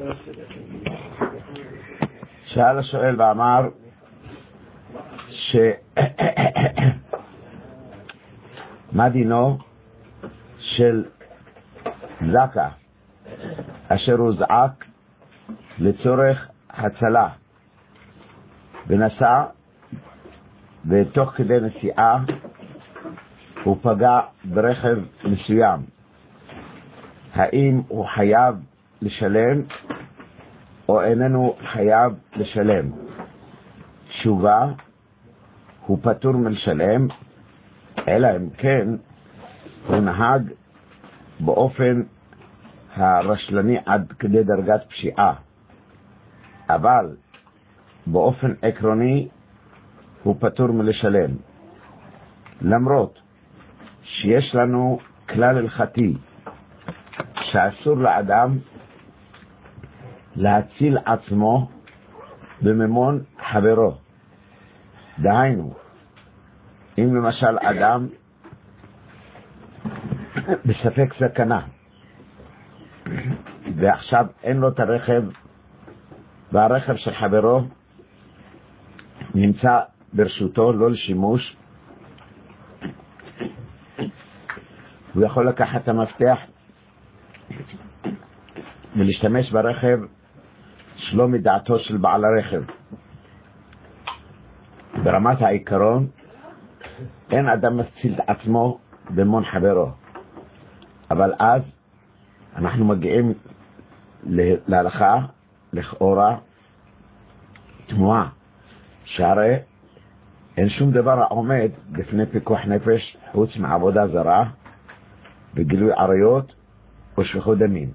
שאל השואל ואמר מה דינו של זקה אשר הוזעק לצורך הצלה ונסע ותוך כדי נסיעה הוא פגע ברכב מסוים, האם הוא חייב לשלם או איננו חייב לשלם? תשובה, הוא פטור מלשלם, אלא אם כן הוא נהג באופן הרשלני עד כדי דרגת פשיעה, אבל באופן עקרוני הוא פטור מלשלם, למרות שיש לנו כלל הלכתי שאסור לאדם להציל עצמו בממון חברו. דהיינו, אם למשל אדם בספק סכנה ועכשיו אין לו את הרכב והרכב של חברו נמצא ברשותו לא לשימוש, הוא יכול לקחת את המפתח ולהשתמש ברכב שלא מדעתו של בעל הרכב. ברמת העיקרון אין אדם מציל את עצמו במון חברו, אבל אז אנחנו מגיעים להלכה לכאורה תמוהה, שהרי אין שום דבר העומד בפני פיקוח נפש חוץ מעבודה זרה וגילוי עריות ושפיכות דמים.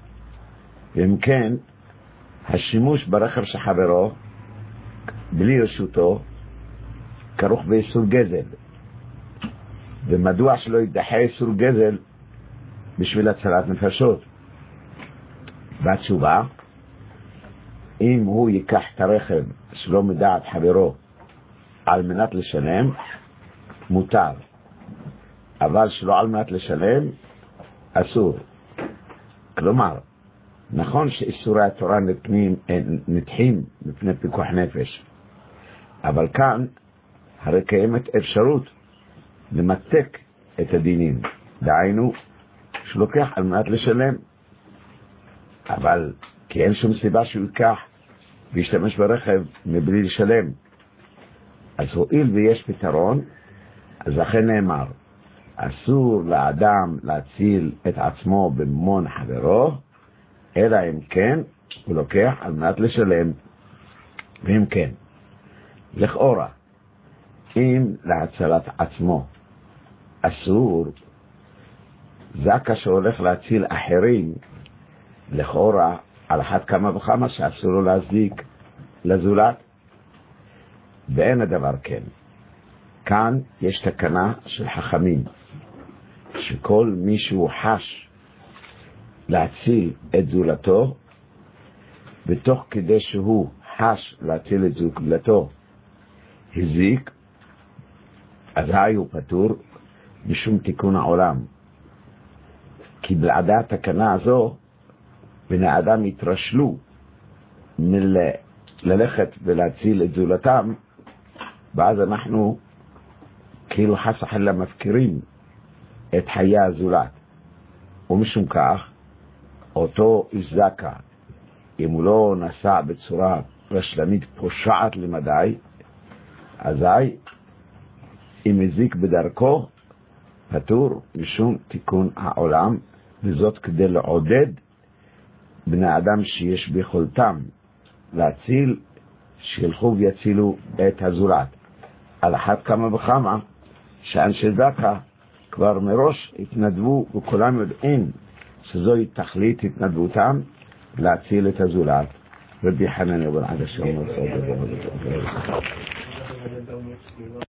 ואם כן, השימוש ברכב של חברו בלי רשותו כרוך באיסור גזל, ומדוע שלא יידחה איסור גזל בשביל הצלת נפשות? והתשובה, אם הוא ייקח את הרכב שלא מדעת חברו על מנת לשלם, מותר, אבל שלא על מנת לשלם אסור. כלומר, נכון שאיסורי התורה נדחים מפני פיקוח נפש, אבל כאן הרי קיימת אפשרות למתק את הדינים, דהיינו שלוקח על מנת לשלם, אבל כי אין שום סיבה שהוא ייקח וישתמש ברכב מבלי לשלם. אז הואיל ויש פתרון, אז לכן נאמר, אסור לאדם להציל את עצמו בממון חברו, אלא אם כן הוא לוקח על מנת לשלם. ואם כן, לכאורה, אם להצלת עצמו אסור, זקה שהולך להציל אחרים, לכאורה על אחת כמה וכמה שאסור לו להזיק לזולת, ואין הדבר כן. כאן יש תקנה של חכמים, שכל מישהו חש להציל את זולתו, ותוך כדי שהוא חש להציל את זולתו הזיק, אז הוא פטור משום תיקון העולם. כי בלעדי התקנה הזו בני אדם יתרשלו ללכת ולהציל את זולתם, ואז אנחנו כאילו חס וחלילה מפקירים את חיי הזולת. ומשום כך אותו איש זקה, אם הוא לא נסע בצורה רשלנית פושעת למדי, אזי אם הזיק בדרכו פטור משום תיקון העולם, וזאת כדי לעודד בני אדם שיש ביכולתם להציל, שילכו ויצילו את הזולת. על אחת כמה וכמה שאנשי זקה כבר מראש התנדבו, וכולם יודעים שזוהי תכלית התנדבותם להציל את הזולת. רבי חנניה בן עקשיא אומר